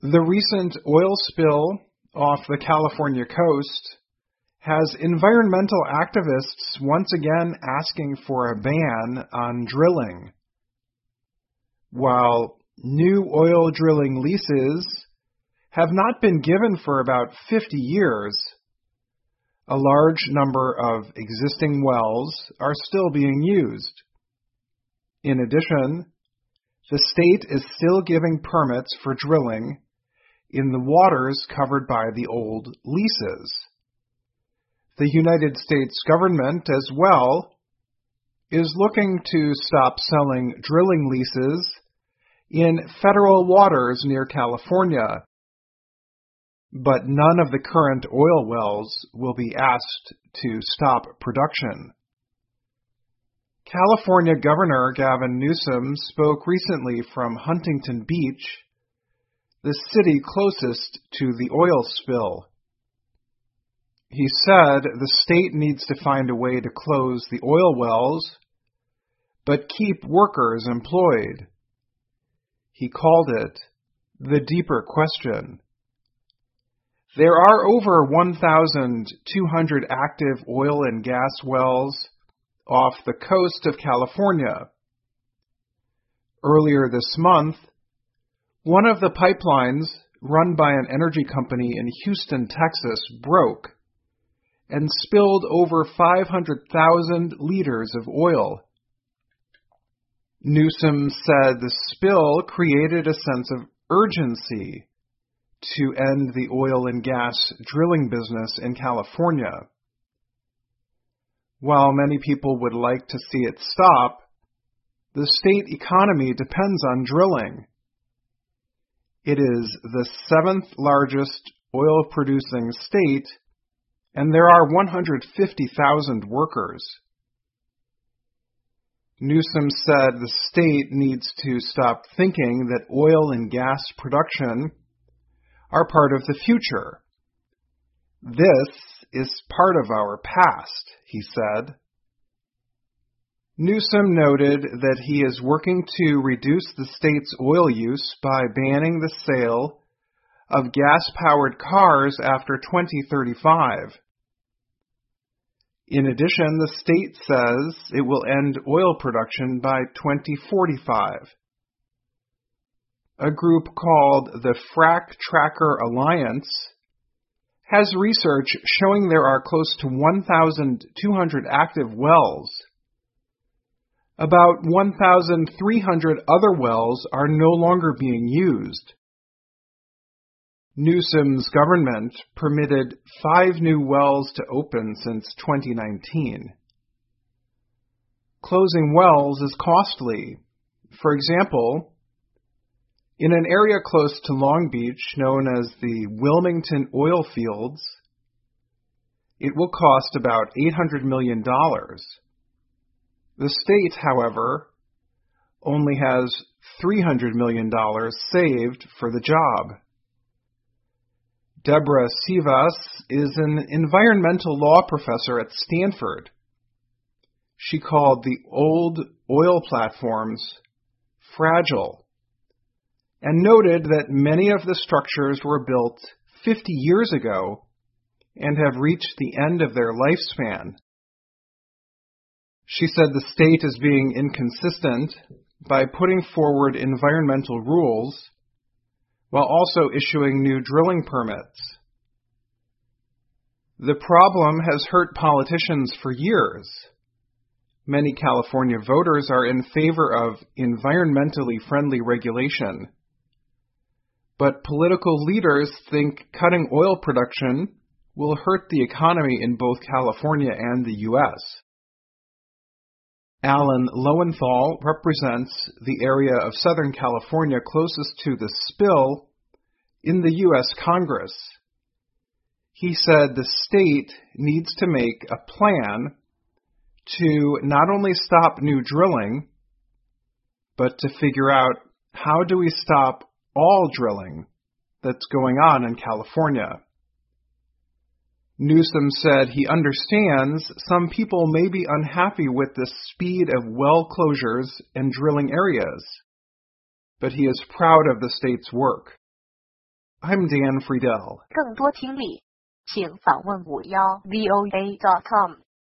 The recent oil spill off the California coast has environmental activists once again asking for a ban on drilling. While new oil drilling leases have not been given for about 50 years, a large number of existing wells are still being used. In addition, the state is still giving permits for drilling in the waters covered by the old leases. The United States government, as well, is looking to stop selling drilling leases in federal waters near California, but none of the current oil wells will be asked to stop production. California Governor Gavin Newsom spoke recently from Huntington Beach, the city closest to the oil spill. He said the state needs to find a way to close the oil wells, but keep workers employed. He called it the deeper question. There are over 1,200 active oil and gas wells off the coast of California. Earlier this month, one of the pipelines run by an energy company in Houston, Texas, broke and spilled over 500,000 liters of oil. Newsom said the spill created a sense of urgency to end the oil and gas drilling business in California. While many people would like to see it stop, the state economy depends on drilling. It is the 7th largest oil-producing state, and there are 150,000 workers. Newsom said the state needs to stop thinking that oil and gas production are part of the future. This is part of our past, he said. Newsom noted that he is working to reduce the state's oil use by banning the sale of gas-powered cars after 2035. In addition, the state says it will end oil production by 2045. A group called the Frac Tracker Alliance has research showing there are close to 1,200 active wells. About 1,300 other wells are no longer being used. Newsom's government permitted 5 new wells to open since 2019. Closing wells is costly. For example, in an area close to Long Beach known as the Wilmington Oil Fields, it will cost about $800 million. The state, however, only has $300 million saved for the job. Deborah Sivas is an environmental law professor at Stanford. She called the old oil platforms fragile and noted that many of the structures were built 50 years ago and have reached the end of their lifespan. She said the state is being inconsistent by putting forward environmental rules while also issuing new drilling permits. The problem has hurt politicians for years. Many California voters are in favor of environmentally friendly regulation. But political leaders think cutting oil production will hurt the economy in both California and the U.S. Alan Lowenthal represents the area of Southern California closest to the spill in the U.S. Congress. He said the state needs to make a plan to not only stop new drilling, but to figure out how do we stop all drilling that's going on in California. Newsom said he understands some people may be unhappy with the speed of well closures and drilling areas, but he is proud of the state's work. I'm Dan Friedel. 更多听力，请访问51voa.com。